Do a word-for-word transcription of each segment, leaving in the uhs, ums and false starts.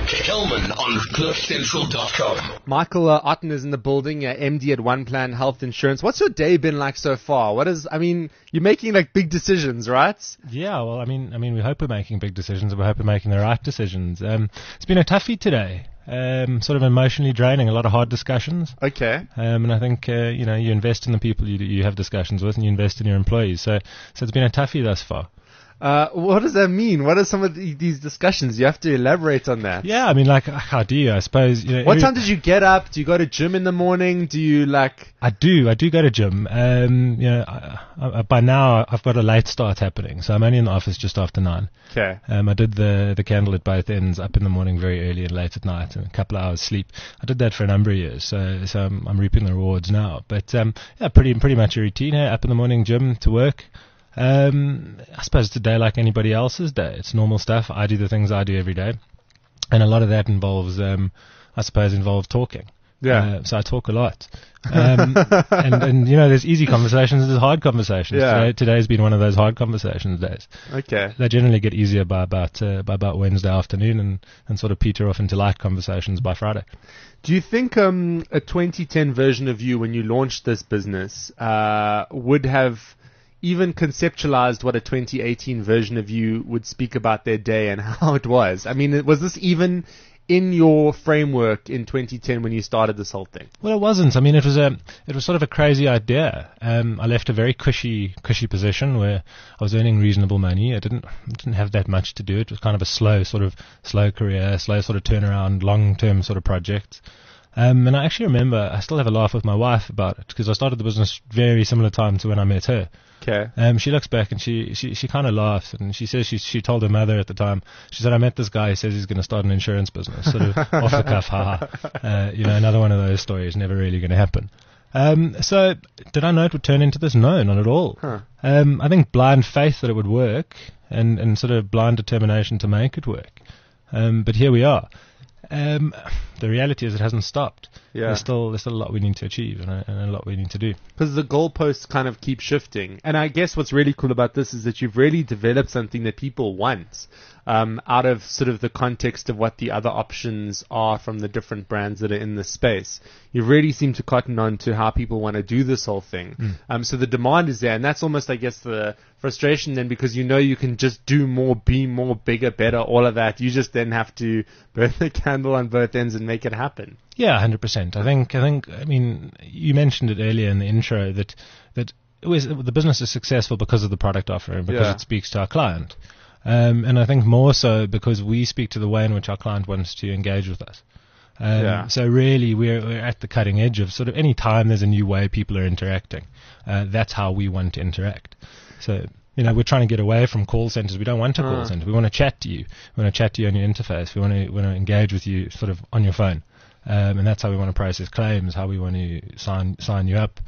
Kelman on cliff central dot com. Michael uh, Otten is in the building, uh, M D at One Plan Health Insurance. What's your day been like so far? What is, I mean, you're making like big decisions, right? Yeah, well, I mean, I mean, we hope we're making big decisions, and we hope we're making the right decisions. Um, it's been a toughie today. Um, sort of emotionally draining, a lot of hard discussions. Okay. Um, and I think, uh, you know, you invest in the people you, you have discussions with, and you invest in your employees. So, so it's been a toughie thus far. Uh, what does that mean? What are some of the, these discussions? You have to elaborate on that. Yeah, I mean, like, how do you, I suppose, you know. What every, time did you get up? Do you go to gym in the morning? Do you like? I do, I do go to gym. Um, you know, I, I, by now I've got a late start happening, so I'm only in the office just after nine. Okay. Um, I did the, the candle at both ends, up in the morning very early and late at night, and a couple of hours sleep. I did that for a number of years, so, so I'm, I'm reaping the rewards now. But, um, yeah, pretty, pretty much a routine here, up in the morning, gym to work. Um, I suppose it's a day like anybody else's day. It's normal stuff. I do the things I do every day. And a lot of that involves, um, I suppose, involves talking. Yeah. Uh, so I talk a lot. Um, and, and, you know, there's easy conversations, there's hard conversations. Yeah. Today, today's been one of those hard conversations days. Okay. They generally get easier by about, uh, by about Wednesday afternoon and, and sort of peter off into light conversations by Friday. Do you think um, a twenty ten version of you, when you launched this business, uh, would have even conceptualized what a twenty eighteen version of you would speak about their day and how it was? I mean, was this even in your framework in twenty ten when you started this whole thing? Well, it wasn't. I mean, it was a, it was sort of a crazy idea. Um, I left a very cushy, cushy position where I was earning reasonable money. I didn't, didn't have that much to do. It was kind of a slow, sort of slow career, slow sort of turnaround, long-term sort of project. Um, and I actually remember, I still have a laugh with my wife about it because I started the business very similar time to when I met her. Okay. Um, she looks back and she, she, she kind of laughs, and she says she she told her mother at the time, she said, I met this guy who says he's going to start an insurance business, sort of off the cuff, haha. Uh, you know, another one of those stories, never really going to happen. Um, so did I know it would turn into this? No, not at all. Huh. Um, I think blind faith that it would work, and, and sort of blind determination to make it work. Um, but here we are. Um, the reality is it hasn't stopped. Yeah. There's still there's still a lot we need to achieve and a, and a lot we need to do. Because the goalposts kind of keep shifting. And I guess what's really cool about this is that you've really developed something that people want um, out of sort of the context of what the other options are from the different brands that are in the space. You really seem to cotton on to how people want to do this whole thing. Mm. Um, so the demand is there. And that's almost, I guess, the frustration then, because you know you can just do more, be more, bigger, better, all of that. You just then have to burn the candle on both ends and make it happen. Yeah, one hundred percent. I think, I think, I mean, you mentioned it earlier in the intro that, that it was, the business is successful because of the product offering, because Yeah. it speaks to our client. Um, and I think more so because we speak to the way in which our client wants to engage with us. Um, Yeah. So really, we're, we're at the cutting edge of sort of any time there's a new way people are interacting. Uh, that's how we want to interact. So, you know, we're trying to get away from call centers. We don't want a call Uh. center. We want to chat to you. We want to chat to you on your interface. We want to, we want to engage with you sort of on your phone. Um, and that's how we want to process claims, how we want to sign sign you up,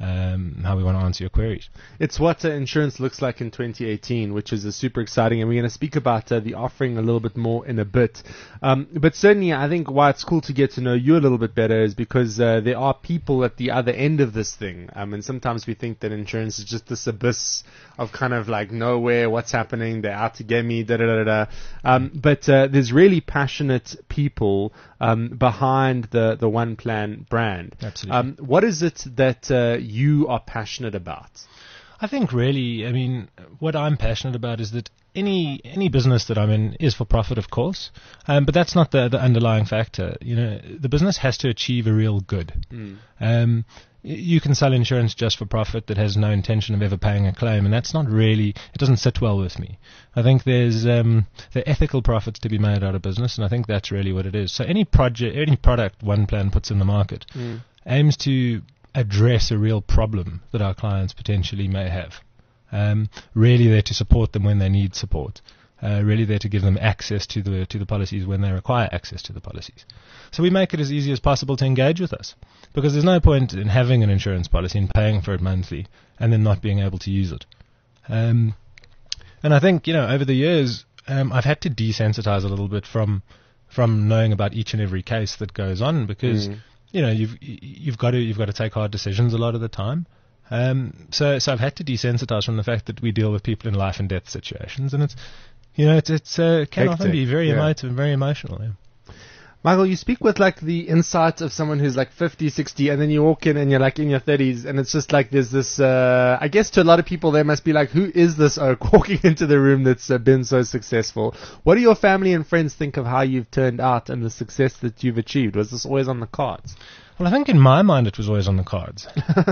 um, how we want to answer your queries. It's what uh, insurance looks like in twenty eighteen, which is uh, super exciting, and we're going to speak about uh, the offering a little bit more in a bit. Um, but certainly, I think why it's cool to get to know you a little bit better is because uh, there are people at the other end of this thing. Um, and sometimes we think that insurance is just this abyss of kind of like nowhere, what's happening, they're out to get me, da da da da. Um, but uh, there's really passionate people um, behind the, the One Plan brand. Absolutely. Um, what is it that uh, you are passionate about? I think really, I mean, what I'm passionate about is that any any business that I'm in is for profit, of course, um, but that's not the, the underlying factor. You know, the business has to achieve a real good. Mm. Um, you can sell insurance just for profit that has no intention of ever paying a claim, and that's not really, it doesn't sit well with me. I think there's um, there are ethical profits to be made out of business, and I think that's really what it is. So any project, any product One Plan puts in the market Mm. aims to address a real problem that our clients potentially may have. Um, really there to support them when they need support. Uh, really there to give them access to the to the policies when they require access to the policies. So we make it as easy as possible to engage with us, because there's no point in having an insurance policy and paying for it monthly and then not being able to use it. Um, and I think, you know, over the years, um, I've had to desensitize a little bit from from knowing about each and every case that goes on, because Mm. you know you've you've got to you've got to take hard decisions a lot of the time. Um, so so I've had to desensitize from the fact that we deal with people in life and death situations, and it's you know it's it's uh, can often Hectic, be very yeah. emotive and very emotional. Yeah. Michael, you speak with like the insight of someone who's like fifty, sixty, and then you walk in and you're like in your thirties, and it's just like there's this, uh, I guess to a lot of people they must be like, who is this oak walking into the room that's uh, been so successful? What do your family and friends think of how you've turned out and the success that you've achieved? Was this always on the cards? Well, I think in my mind it was always on the cards.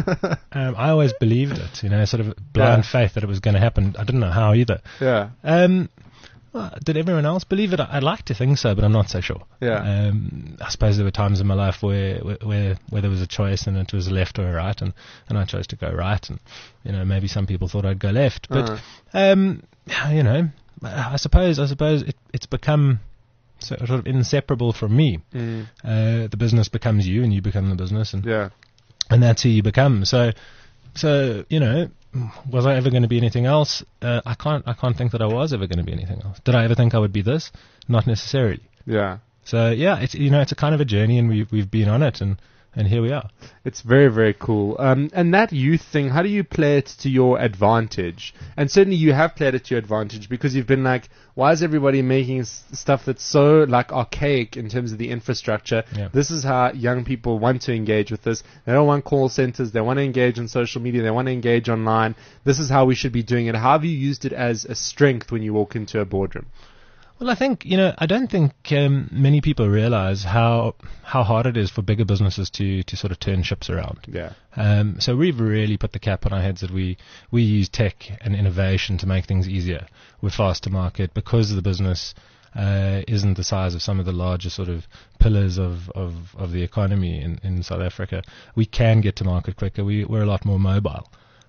um, I always believed it, you know, sort of blind yeah. faith that it was going to happen. I didn't know how either. Yeah. Um, Well, did everyone else believe it? I'd like to think so, but I'm not so sure. Yeah. Um, I suppose there were times in my life where, where where there was a choice and it was a left or a right, and, and I chose to go right, and you know maybe some people thought I'd go left, but uh-huh. um, you know, I suppose I suppose it, it's become sort of inseparable from me. Mm. Uh, the business becomes you, and you become the business, and yeah, and that's who you become. So, so you know. Was I ever going to be anything else? Uh, I can't. I can't think that I was ever going to be anything else. Did I ever think I would be this? Not necessarily. Yeah. So yeah, it's you know it's a kind of a journey, and we've we've been on it, and, and here we are. It's very very cool. Um, and that youth thing, how do you play it to your advantage? And certainly you have played it to your advantage because you've been like, why is everybody making s- stuff that's so like archaic in terms of the infrastructure? Yeah. This is how young people want to engage with this. They don't want call centers. They want to engage on social media. They want to engage online. This is how we should be doing it. How have you used it as a strength when you walk into a boardroom? Well, I think, you know, I don't think um, many people realize how how hard it is for bigger businesses to, to sort of turn ships around. Yeah. Um, so we've really put the cap on our heads that we, we use tech and innovation to make things easier. We're fast to market because the business uh, isn't the size of some of the larger sort of pillars of, of, of the economy in, in South Africa. We can get to market quicker. We, we're a lot more mobile.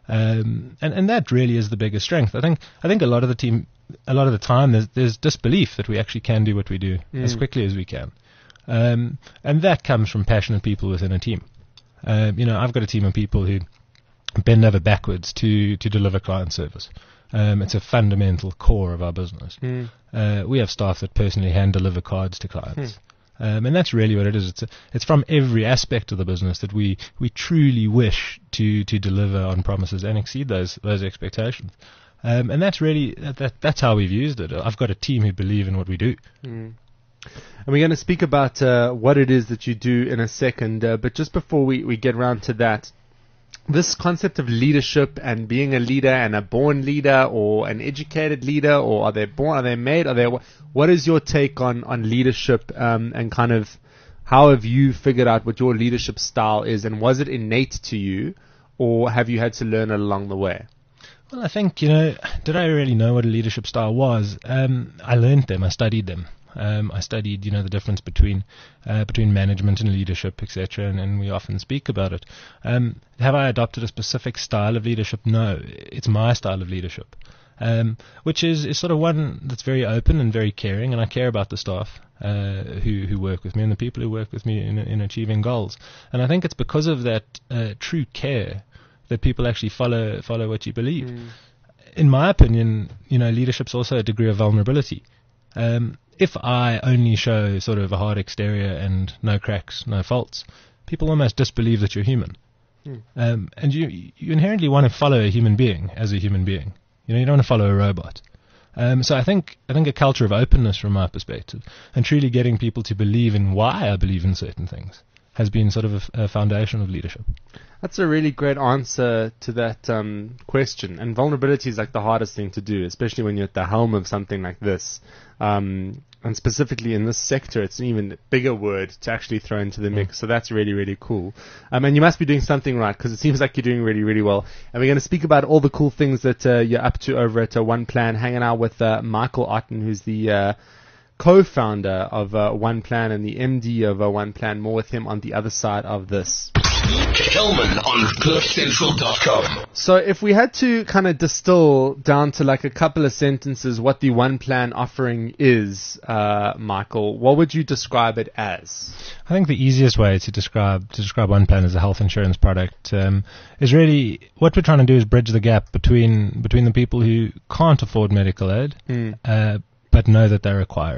Um, and, and that really is the biggest strength. I think I think a lot of the team, a lot of the time, there's, there's disbelief that we actually can do what we do mm. as quickly as we can, um, and that comes from passionate people within a team. Um, you know, I've got a team of people who bend over backwards to to deliver client service. Um, it's a fundamental core of our business. Mm. Uh, we have staff that personally hand deliver cards to clients. Mm. Um, and that's really what it is. It's a, it's from every aspect of the business that we, we truly wish to, to deliver on promises and exceed those those expectations. Um, and that's really that that's how we've used it. I've got a team who believe in what we do. Mm. And we're going to speak about uh, what it is that you do in a second. Uh, but just before we, we get around to that, this concept of leadership and being a leader and a born leader or an educated leader, or are they born, are they made, are they, what is your take on, on leadership, um, and kind of how have you figured out what your leadership style is, and was it innate to you or have you had to learn it along the way? Well, I think, you know, did I really know what a leadership style was? Um, I learned them, I studied them. Um, I studied, you know, the difference between uh, between management and leadership, et cetera, and, and we often speak about it. Um, have I adopted a specific style of leadership? No, it's my style of leadership, um, which is, is sort of one that's very open and very caring, and I care about the staff uh, who who work with me and the people who work with me in, in achieving goals. And I think it's because of that uh, true care that people actually follow follow what you believe. Mm. In my opinion, you know, leadership's also a degree of vulnerability. Um, if I only show sort of a hard exterior and no cracks, no faults, people almost disbelieve that you're human. Mm. Um, and you you inherently want to follow a human being as a human being. You know, you don't want to follow a robot. Um, so I think I think a culture of openness, from my perspective, and truly getting people to believe in why I believe in certain things, has been sort of a, a foundation of leadership. That's a really great answer to that um, question. And vulnerability is like the hardest thing to do, especially when you're at the helm of something like this. Um, and specifically in this sector, it's an even bigger word to actually throw into the mix. Mm. So that's really, really cool. Um, and you must be doing something right, because it seems like you're doing really, really well. And we're going to speak about all the cool things that uh, you're up to over at uh, One Plan, hanging out with uh, Michael Otten, who's the uh, co-founder of uh, One Plan and the M D of uh, One Plan. More with him on the other side of this. Hellman on cliff central dot com. So if we had to kind of distill down to like a couple of sentences what the One Plan offering is, uh, Michael, what would you describe it as? I think the easiest way to describe to describe One Plan as a health insurance product um, is really what we're trying to do is bridge the gap between between the people who can't afford medical aid, mm. uh, but know that they require it.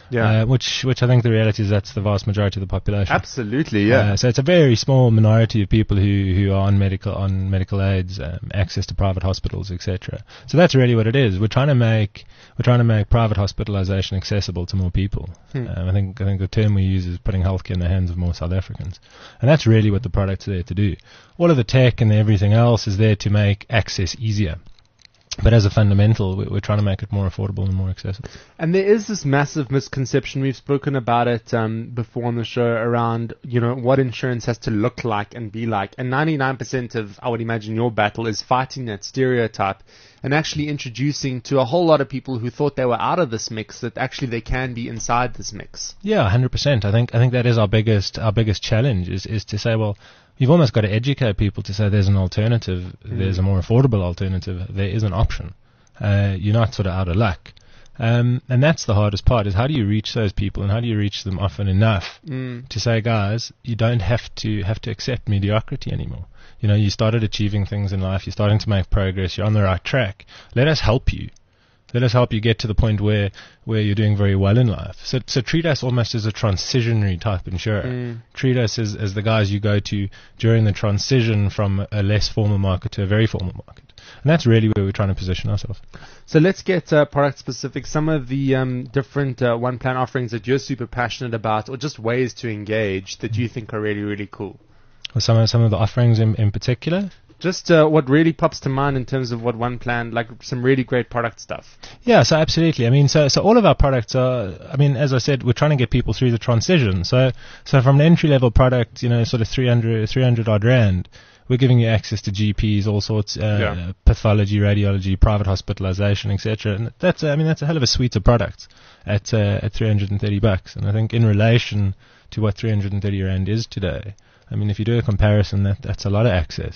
Yeah. Uh, which, which I think the reality is that's the vast majority of the population. Absolutely, yeah. Uh, so it's a very small minority of people who, who are on medical on medical aids, um, access to private hospitals, et cetera. So that's really what it is. We're trying to make we're trying to make private hospitalisation accessible to more people. Hmm. Um, I think I think the term we use is putting healthcare in the hands of more South Africans, and that's really what the product's there to do. All of the tech and everything else is there to make access easier. But as a fundamental, we're trying to make it more affordable and more accessible. And there is this massive misconception, we've spoken about it um, before on the show, around, you know, what insurance has to look like and be like. And ninety-nine percent of, I would imagine, your battle is fighting that stereotype and actually introducing to a whole lot of people who thought they were out of this mix that actually they can be inside this mix. Yeah, one hundred percent. I think I think that is our biggest our biggest challenge is, is to say, well, you've almost got to educate people to say there's an alternative, mm. there's a more affordable alternative, there is an option. Uh, you're not sort of out of luck. Um, and that's the hardest part, is how do you reach those people and how do you reach them often enough mm. to say, guys, you don't have to have to accept mediocrity anymore. You know, you started achieving things in life, you're starting to make progress, you're on the right track. Let us help you. Let us help you get to the point where, where you're doing very well in life. So, so treat us almost as a transitionary type insurer. Mm. Treat us as, as the guys you go to during the transition from a less formal market to a very formal market. And that's really where we're trying to position ourselves. So let's get uh, product specific. Some of the um, different uh, one plan offerings that you're super passionate about, or just ways to engage that you think are really, really cool. Well, some of, some of the offerings in, in particular? Just uh, what really pops to mind in terms of what one plan, like some really great product stuff. Yeah, so absolutely. I mean, so so all of our products are, I mean, as I said, we're trying to get people through the transition. So so from an entry level product, you know, sort of three hundred, three hundred odd rand, we're giving you access to G Ps, all sorts, uh, yeah. pathology, radiology, private hospitalization, et cetera. And that's, I mean, that's a hell of a suite of products at uh, at three hundred thirty bucks. And I think in relation to what three hundred thirty rand is today, I mean, if you do a comparison, that that's a lot of access.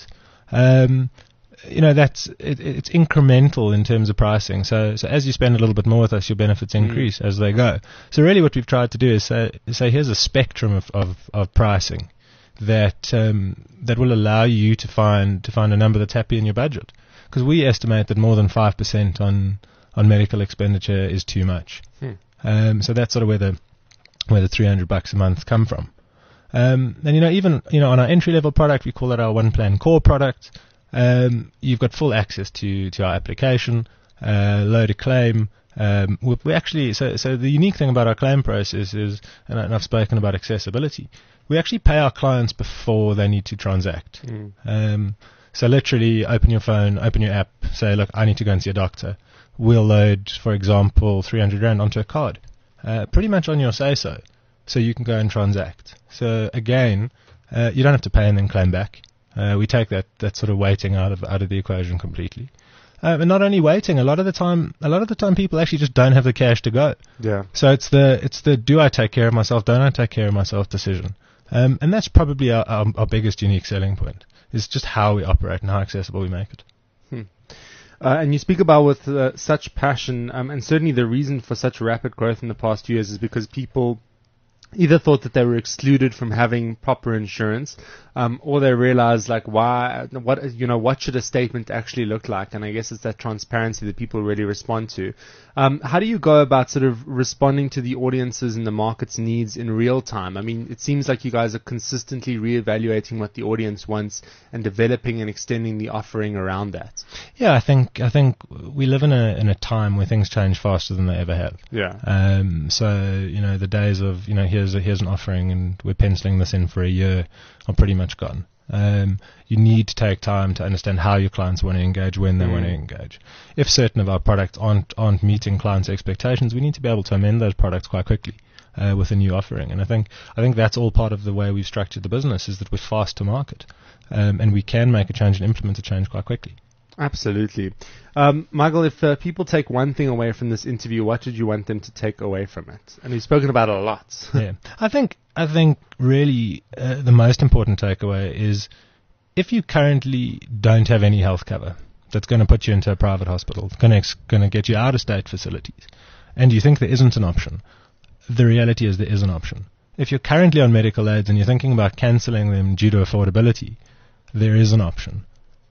Um, you know, that's it, it's incremental in terms of pricing. So, so as you spend a little bit more with us, your benefits increase mm. as they go. So really what we've tried to do is say, say here's a spectrum of, of, of pricing that um, that will allow you to find to find a number that's happy in your budget. Because we estimate that more than five percent on on medical expenditure is too much. Hmm. Um, so that's sort of where the where the three hundred bucks a month come from. Um, and you know, even you know, on our entry level product, we call it our One Plan Core product. Um, you've got full access to to our application, uh, load a claim. Um, we, we actually so so the unique thing about our claim process is, and, I, and I've spoken about accessibility. We actually pay our clients before they need to transact. Mm. Um, so literally, open your phone, open your app, say, look, I need to go and see a doctor. We'll load, for example, three hundred rand onto a card, uh, pretty much on your say-so, so you can go and transact. So again, uh, you don't have to pay and then claim back. Uh, we take that, that sort of waiting out of out of the equation completely. Uh, and not only waiting, a lot of the time, a lot of the time, people actually just don't have the cash to go. Yeah. So it's the it's the do I take care of myself, don't I take care of myself decision. Um, and that's probably our, our, our biggest unique selling point, is just how we operate and how accessible we make it. Hmm. Uh, and you speak about with uh, such passion, um, and certainly the reason for such rapid growth in the past few years is because people either thought that they were excluded from having proper insurance, um, or they realized, like, why, what, you know, what should a statement actually look like? And I guess it's that transparency that people really respond to. Um, how do you go about sort of responding to the audiences and the market's needs in real time? I mean, it seems like you guys are consistently reevaluating what the audience wants and developing and extending the offering around that. Yeah, I think I think we live in a in a time where things change faster than they ever have. Yeah. Um. So you know, the days of you know here's a, here's an offering and we're penciling this in for a year are pretty much gone. Um, you need to take time to understand how your clients want to engage, when they mm. want to engage. If certain of our products aren't aren't meeting clients' expectations, we need to be able to amend those products quite quickly uh, with a new offering. And I think I think that's all part of the way we've structured the business, is that we're fast to market, um, and we can make a change and implement a change quite quickly. Absolutely. Um, Michael, if uh, people take one thing away from this interview, what did you want them to take away from it? And we've spoken about it a lot. yeah, I think I think really uh, the most important takeaway is, if you currently don't have any health cover that's going to put you into a private hospital, going to going to get you out of state facilities, and you think there isn't an option, the reality is there is an option. If you're currently on medical aids and you're thinking about cancelling them due to affordability, there is an option.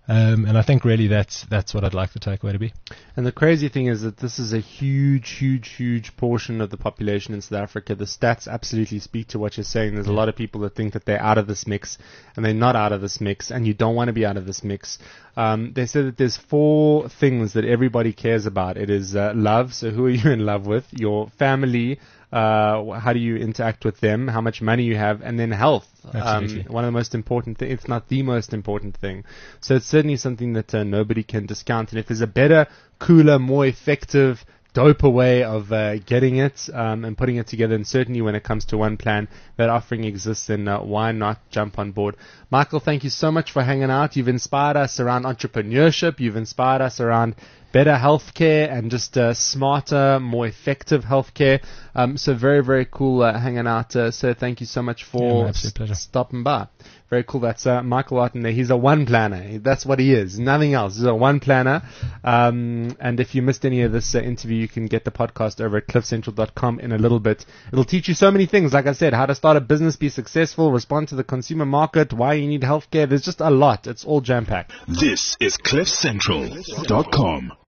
Um, and I think really that's that's what I'd like the takeaway to be. And the crazy thing is that this is a huge, huge, huge portion of the population in South Africa. The stats absolutely speak to what you're saying. There's a lot of people that think that they're out of this mix, and they're not out of this mix, and you don't want to be out of this mix. Um, they say that there's four things that everybody cares about. It is uh, love, so who are you in love with? Your family, uh, how do you interact with them? How much money you have? And then health. Absolutely. Um, one of the most important things, if not the most important thing. So it's certainly something that uh, nobody can discount. And if there's a better, cooler, more effective, doper way of uh, getting it um, and putting it together, and certainly when it comes to one plan, that offering exists, then uh, why not jump on board? Michael, thank you so much for hanging out. You've inspired us around entrepreneurship. You've inspired us around better healthcare and just uh, smarter, more effective healthcare. Um, so very, very cool uh, hanging out. Uh, so thank you so much for yeah, absolute pleasure. s- stopping by. Very cool. That's uh, Michael Otten there. He's a one planner. That's what he is. Nothing else. He's a one planner. Um, and if you missed any of this uh, interview, you can get the podcast over at cliff central dot com in a little bit. It'll teach you so many things. Like I said, how to start a business, be successful, respond to the consumer market, why you need healthcare. There's just a lot. It's all jam-packed. This is cliff central dot com.